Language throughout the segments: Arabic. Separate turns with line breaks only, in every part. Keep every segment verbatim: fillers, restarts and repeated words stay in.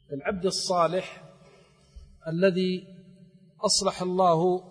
العبد الصالح الذي أصلح الله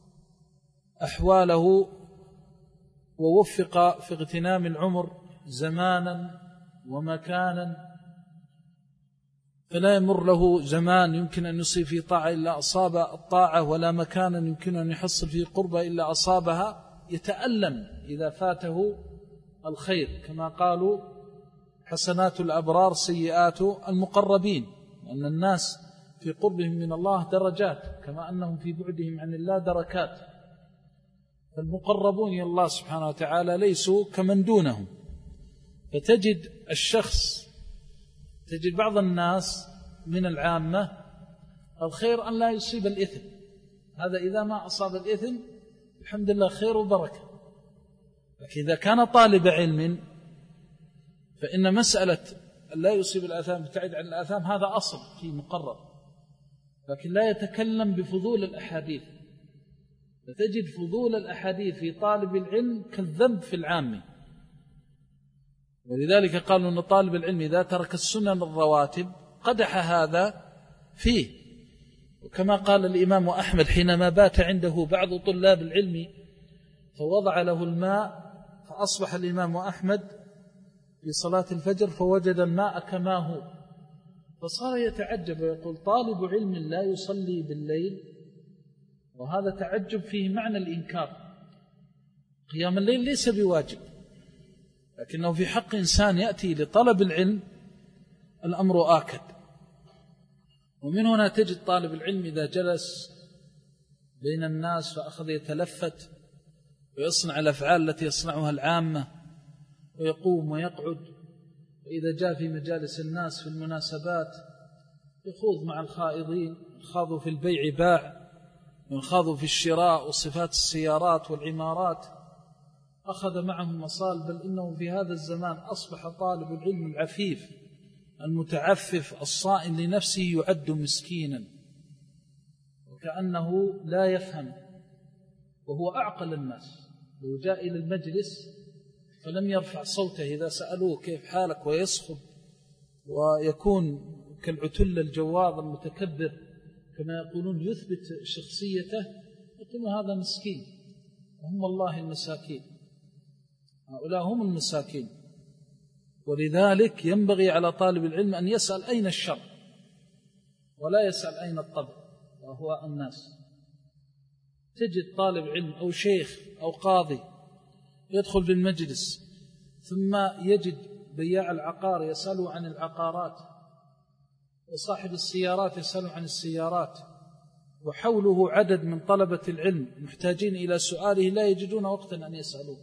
أحواله ووفق في اغتنام العمر زمانا ومكانا، فلا يمر له زمان يمكن أن يصيب فيه طاعة إلا أصاب الطاعة، ولا مكانا يمكن أن يحصل فيه قربة إلا أصابها، يتألم إذا فاته الخير، كما قالوا حسنات الأبرار سيئات المقربين، أن الناس في قربهم من الله درجات كما أنهم في بعدهم عن الله دركات. فالمقربون إلى الله سبحانه وتعالى ليسوا كمن دونهم. فتجد الشخص تجد بعض الناس من العامة الخير أن لا يصيب الإثم، هذا إذا ما أصاب الإثم الحمد لله خير وبركة. لكن إذا كان طالب علم فإن مسألة لا يصيب الآثام بتعد عن الآثام هذا أصل في مقرر، لكن لا يتكلم بفضول الأحاديث. فتجد فضول الأحاديث في طالب العلم كالذنب في العام، ولذلك قالوا أن طالب العلم إذا ترك السنن الرواتب قدح هذا فيه. وكما قال الإمام أحمد حينما بات عنده بعض طلاب العلم فوضع له الماء، فأصبح الإمام أحمد في صلاة الفجر فوجد الماء كما هو، فصار يتعجب ويقول طالب علم لا يصلي بالليل، وهذا تعجب فيه معنى الإنكار. قيام الليل ليس بواجب، لكنه في حق إنسان يأتي لطلب العلم الأمر آكد. ومن هنا تجد طالب العلم إذا جلس بين الناس فأخذ يتلفت ويصنع الأفعال التي يصنعها العامة، ويقوم ويقعد، وإذا جاء في مجالس الناس في المناسبات يخوض مع الخائضين، يخاضوا في البيع باع، يخاضوا في الشراء وصفات السيارات والعمارات، أخذ معهم مصال. بل إنه في هذا الزمان أصبح طالب العلم العفيف المتعفف الصائن لنفسه يعد مسكينا، وكأنه لا يفهم، وهو أعقل الناس. لو جاء إلى المجلس فلم يرفع صوته إذا سألوه كيف حالك ويصخب ويكون كالعتل الجواد المتكبر كما يقولون يثبت شخصيته، يقول هذا مسكين. وهم الله المساكين، هؤلاء هم المساكين. ولذلك ينبغي على طالب العلم أن يسأل أين الشر، ولا يسأل أين الطبع وهو الناس. تجد طالب علم أو شيخ أو قاضي يدخل بالمجلس ثم يجد بياع العقار يسأله عن العقارات، وصاحب السيارات يسأله عن السيارات، وحوله عدد من طلبة العلم محتاجين إلى سؤاله لا يجدون وقتا أن يسألوه.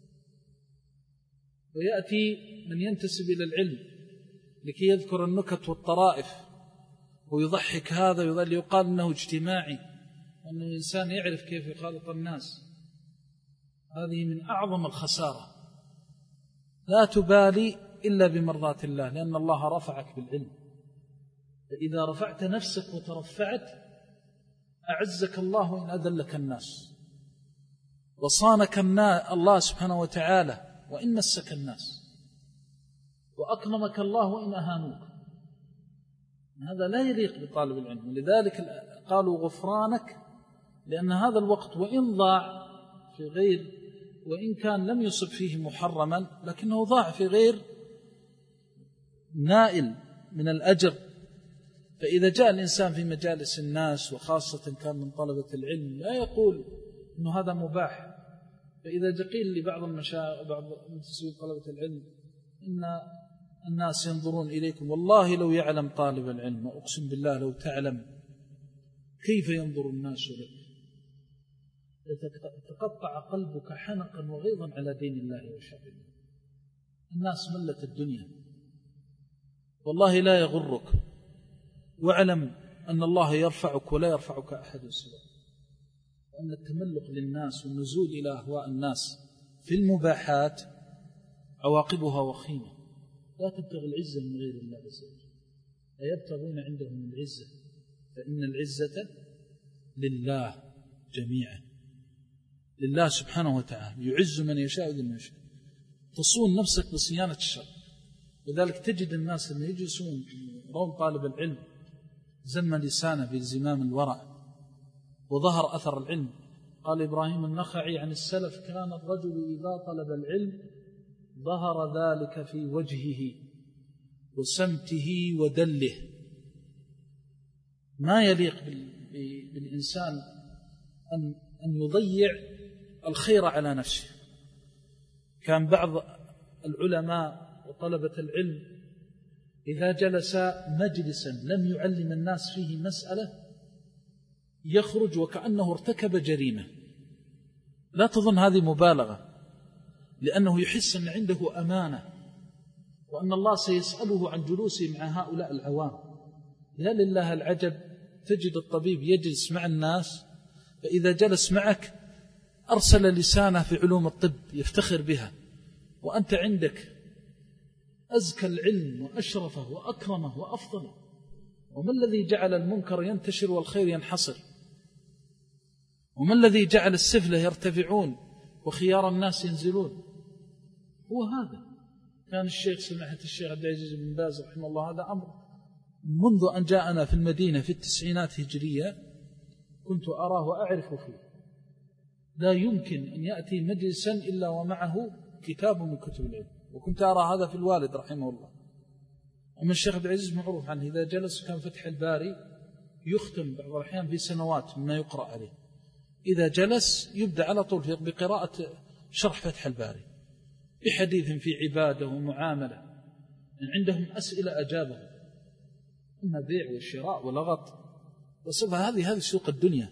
ويأتي من ينتسب إلى العلم لكي يذكر النكت والطرائف ويضحك هذا ويظل يقال أنه اجتماعي، وأنه إنسان يعرف كيف يخالط الناس. هذه من أعظم الخسارة. لا تبالي إلا بمرضاة الله، لأن الله رفعك بالعلم. فإذا رفعت نفسك وترفعت أعزك الله إن أذلك الناس، وصانك الله سبحانه وتعالى وإن مسك الناس، وأكرمك الله وإن أهانوك. هذا لا يليق بطالب العلم. ولذلك قالوا غفرانك، لأن هذا الوقت وإن ضاع في غير، وإن كان لم يصب فيه محرما، لكنه ضاع في غير نائل من الأجر. فإذا جاء الإنسان في مجالس الناس وخاصة كان من طلبة العلم لا يقول إنه هذا مباح. فإذا جقيل لبعض المشايخ بعض منتسبين طلبة العلم إن الناس ينظرون إليكم، والله لو يعلم طالب العلم، وأقسم بالله لو تعلم كيف ينظر الناس لك يتقطع قلبك حنقا وغيظا على دين الله وشرعه. الناس ملت الدنيا، والله لا يغرك، واعلم أن الله يرفعك ولا يرفعك أحد سواك، وأن التملق للناس والنزول إلى أهواء الناس في المباحات عواقبها وخيمة. لا تبتغي العزة من غير الله عز وجل، لا يبتغون عندهم العزة، فإن العزة لله جميعا، لله سبحانه وتعالى، يعز من يشاء وذل من يشاء. تصون نفسك بصيانة الشر. لذلك تجد الناس لما يجلسون ترون طالب العلم زم لسانه بزمام الورع وظهر أثر العلم. قال إبراهيم النخعي عن السلف: كان الرجل إذا طلب العلم ظهر ذلك في وجهه وسمته ودله. ما يليق بالإنسان أن أن يضيع الخير على نفسه. كان بعض العلماء وطلبة العلم إذا جلس مجلسا لم يعلم الناس فيه مسألة يخرج وكأنه ارتكب جريمة. لا تظن هذه مبالغة، لأنه يحس أن عنده أمانة وأن الله سيسأله عن جلوسه مع هؤلاء العوام. يا لله العجب، تجد الطبيب يجلس مع الناس، فإذا جلس معك أرسل لسانه في علوم الطب يفتخر بها، وأنت عندك أزكى العلم وأشرفه وأكرمه وأفضله. وما الذي جعل المنكر ينتشر والخير ينحصر؟ وما الذي جعل السفلة يرتفعون وخيار الناس ينزلون؟ هو هذا. كان الشيخ سماحة الشيخ عبد العزيز بن باز رحمه الله، هذا أمر منذ أن جاءنا في المدينة في التسعينات هجرية كنت أراه وأعرف فيه. لا يمكن أن يأتي مجلسا إلا ومعه كتاب من كتب العلم، وكنت أرى هذا في الوالد رحمه الله. أما الشيخ عبد العزيز معروف عنه إذا جلس كان فتح الباري يختم بعض الأحيان في سنوات مما يقرأ عليه. إذا جلس يبدأ على طول بقراءة شرح فتح الباري بحديث في عبادة ومعاملة، يعني عندهم أسئلة أجابهم. أما بيع والشراء ولغط وصفة، هذه هذه سوق الدنيا.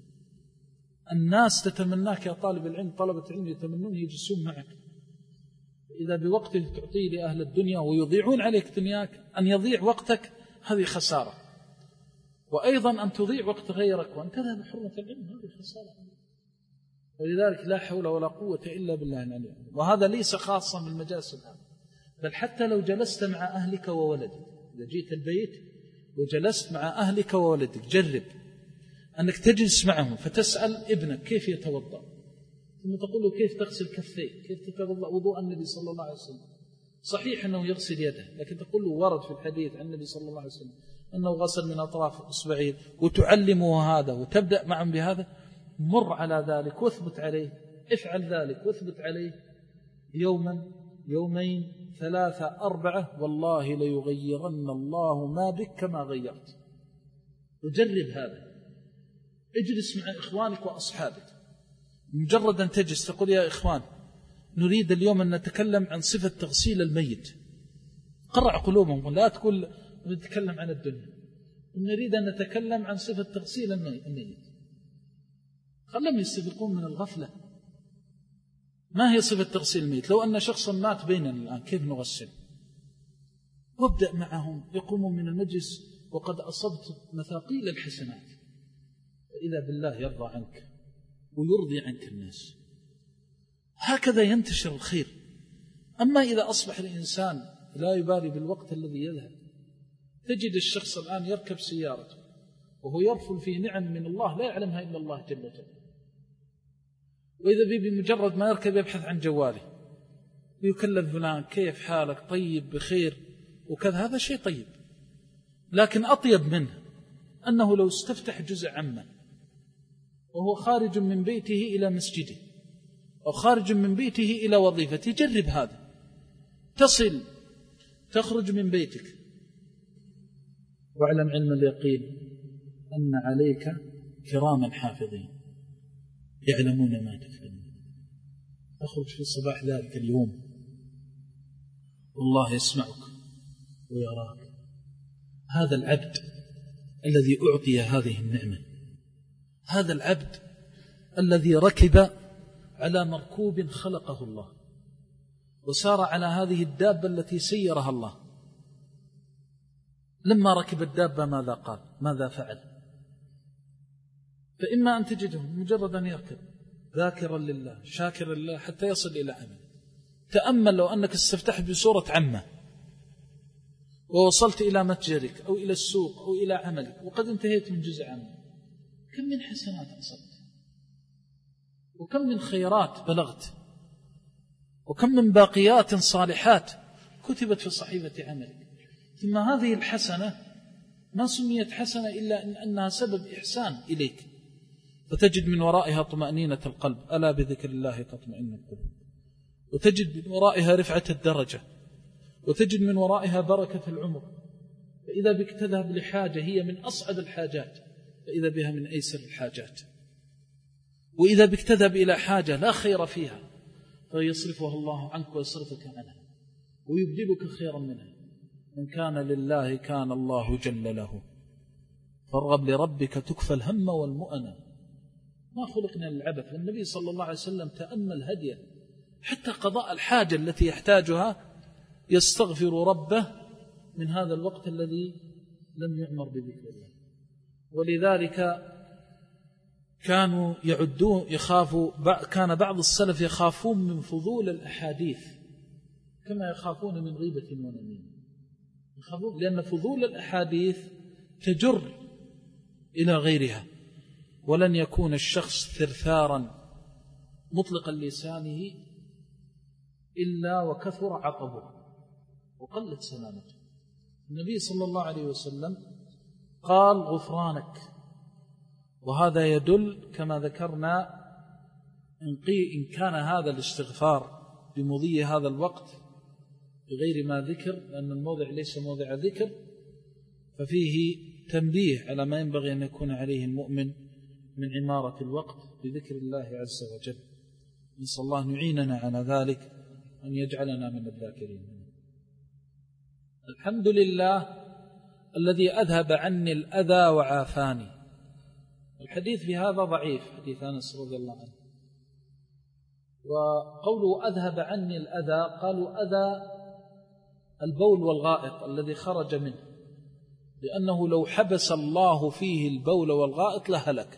الناس تتمناك يا طالب العلم، طلبة العلم يتمنون يجلسون معك. إذا بوقت تعطيه لأهل الدنيا ويضيعون عليك دنياك، أن يضيع وقتك هذه خسارة، وأيضا أن تضيع وقت غيرك وأن تذهب حرمة العلم هذه خسارة. ولذلك لا حول ولا قوة إلا بالله العلي. وهذا ليس خاصا بالمجالس الآن، بل حتى لو جلست مع أهلك وولدك، إذا جيت البيت وجلست مع أهلك وولدك، جرب أنك تجلس معهم فتسأل ابنك كيف يتوضأ، ثم تقول له كيف تغسل كفيه، كيف تتوضأ وضوء النبي صلى الله عليه وسلم. صحيح أنه يغسل يده، لكن تقول له ورد في الحديث عن النبي صلى الله عليه وسلم أنه غسل من أطراف إصبعيه، وتعلمه هذا وتبدأ معهم بهذا. مر على ذلك واثبت عليه، افعل ذلك واثبت عليه يوما يومين ثلاثة أربعة، والله ليغيرن الله ما بك كما غيرت. وجرب هذا. اجلس مع إخوانك وأصحابك، مجرد أن تجلس تقول يا إخوان نريد اليوم أن نتكلم عن صفة تغسيل الميت. قرع قلوبهم، لا تقول نتكلم عن الدنيا، نريد أن نتكلم عن صفة تغسيل الميت. خلهم يستفيقون من الغفلة. ما هي صفة تغسيل الميت؟ لو أن شخصا مات بيننا الآن كيف نغسل؟ وابدأ معهم يقومون من المجلس وقد أصبت مثاقيل الحسنات، فإذا بالله يرضى عنك ويرضي عنك الناس. هكذا ينتشر الخير. أما إذا أصبح الإنسان لا يبالي بالوقت الذي يذهب، تجد الشخص الآن يركب سيارته وهو يرفل في نعم من الله لا يعلمها إلا الله جل جلاله، وإذا بي بمجرد ما يركب يبحث عن جواله ويكلم فلان كيف حالك، طيب بخير وكذا. هذا شيء طيب، لكن أطيب منه أنه لو استفتح جزء عامة وهو خارج من بيته إلى مسجده أو خارج من بيته إلى وظيفته. جرب هذا. تصل تخرج من بيتك واعلم علم اليقين أن عليك كراما حافظين يعلمون ما تفعلون. تخرج في صباح ذلك اليوم والله يسمعك ويراك. هذا العبد الذي أعطي هذه النعمة، هذا العبد الذي ركب على مركوب خلقه الله وسار على هذه الدابة التي سيرها الله. لما ركب الدابة ماذا قال؟ ماذا فعل؟ فإما أن تجده مجرد أن يركب ذاكرا لله شاكرا لله حتى يصل إلى عمل. تأمل لو أنك استفتحت بصورة عامة ووصلت إلى متجرك أو إلى السوق أو إلى عملك وقد انتهيت من جزء عام، كم من حسنات أصبت، وكم من خيرات بلغت، وكم من باقيات صالحات كتبت في صحيفة عملك. ثم هذه الحسنة ما سميت حسنة إلا إن أنها سبب إحسان إليك، فتجد من ورائها طمأنينة القلب، ألا بذكر الله تطمئن القلوب، وتجد من ورائها رفعة الدرجة، وتجد من ورائها بركة العمر. فإذا بك تذهب لحاجة هي من أصعب الحاجات فإذا بها من أيسر الحاجات، وإذا بك تذهب إلى حاجة لا خير فيها فيصرفها الله عنك ويصرفك عنها ويبدلك خيرا منها. من كان لله كان الله جل له، فارغب لربك تكفى الهم والمؤنة. ما خلقنا للعبث. والنبي صلى الله عليه وسلم تأمل هديه حتى قضاء الحاجة التي يحتاجها يستغفر ربه من هذا الوقت الذي لم يعمر بذكر الله. ولذلك كانوا يعدون يخافوا، كان بعض السلف يخافون من فضول الأحاديث كما يخافون من غيبة ونميمة، يخافون لأن فضول الأحاديث تجر إلى غيرها، ولن يكون الشخص ثرثارا مطلق لسانه إلا وكثر عطبه وقلت سلامته. النبي صلى الله عليه وسلم قال غفرانك، وهذا يدل كما ذكرنا إن كان هذا الاستغفار بمضي هذا الوقت بغير ما ذكر، لأن الموضع ليس موضع ذكر، ففيه تنبيه على ما ينبغي أن يكون عليه المؤمن من عمارة الوقت بذكر الله عز وجل. نسأل الله أن يعيننا على ذلك، أن يجعلنا من الذاكرين. الحمد لله الذي أذهب عني الأذى وعافاني. الحديث في هذا ضعيف، حديث أنس رضي الله عنه. وقوله أذهب عني الأذى قالوا أذى البول والغائط الذي خرج منه، لأنه لو حبس الله فيه البول والغائط لهلك.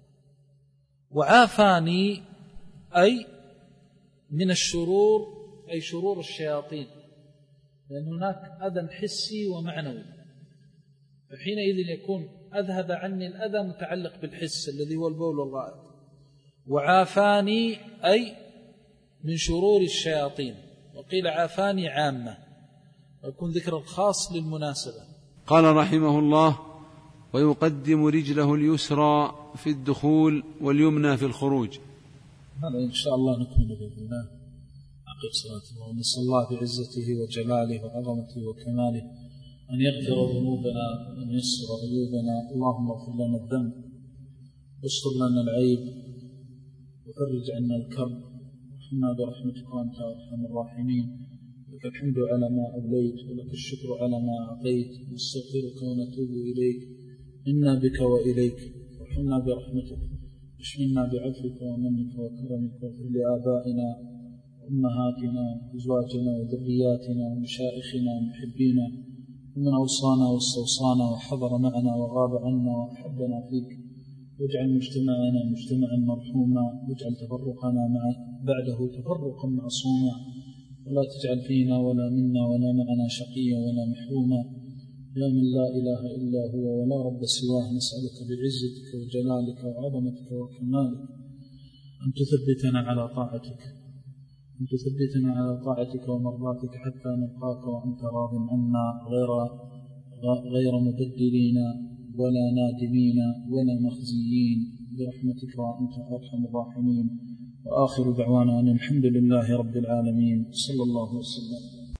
وعافاني أي من الشرور، أي شرور الشياطين، لأن هناك أذى حسي ومعنوي، فحينئذ يكون أذهب عني الأذى متعلق بالحس الذي هو البول والغائط. وعافاني أي من شرور الشياطين، وقيل عافاني عامة، ويكون ذكر الخاص للمناسبة.
قال رحمه الله: ويقدم رجله اليسرى في الدخول واليمنى في الخروج.
هذا إن شاء الله نكمل بإذن الله عقب صلاة. ونسأل الله بعزته وجلاله وعظمته وكماله أن يغفر ذنوبنا وأن يسر عيوبنا. اللهم اغفر لنا الذنب واستر لنا العيب وفرج عنا الكرب، وارحمنا برحمتك وأنت أرحم الراحمين. لك الحمد على ما أوليت، ولك الشكر على ما أعطيت، نستغفرك ونتوب إليك، إنا بك وإليك. وارحمنا برحمتك، اشملنا بعفوك ومنك وكرمك، واغفر لآبائنا وأمهاتنا وأزواجنا وذرياتنا ومشائخنا ومحبينا ومن أوصانا واستوصانا وحضر معنا وغاب عنا وأحبنا فيك. واجعل مجتمعنا مجتمعا مرحوما، واجعل تفرقنا مع بعده تفرقا معصوما، ولا تجعل فينا ولا منا ولا معنا شقيا ولا محروما، يا من لا إله إلا هو ولا رب سواه. نسألك بعزتك وجلالك وعظمتك وكمالك أن تثبتنا على طاعتك، أن تثبتنا على طاعتك ومرضاتك حتى نلقاك وأنت راض عنا، غير غير مبدلين ولا نادمين ولا مخزيين، برحمتك وأنت أرحم الراحمين. وآخر دعوانا أن الحمد لله رب العالمين. صلى الله وسلم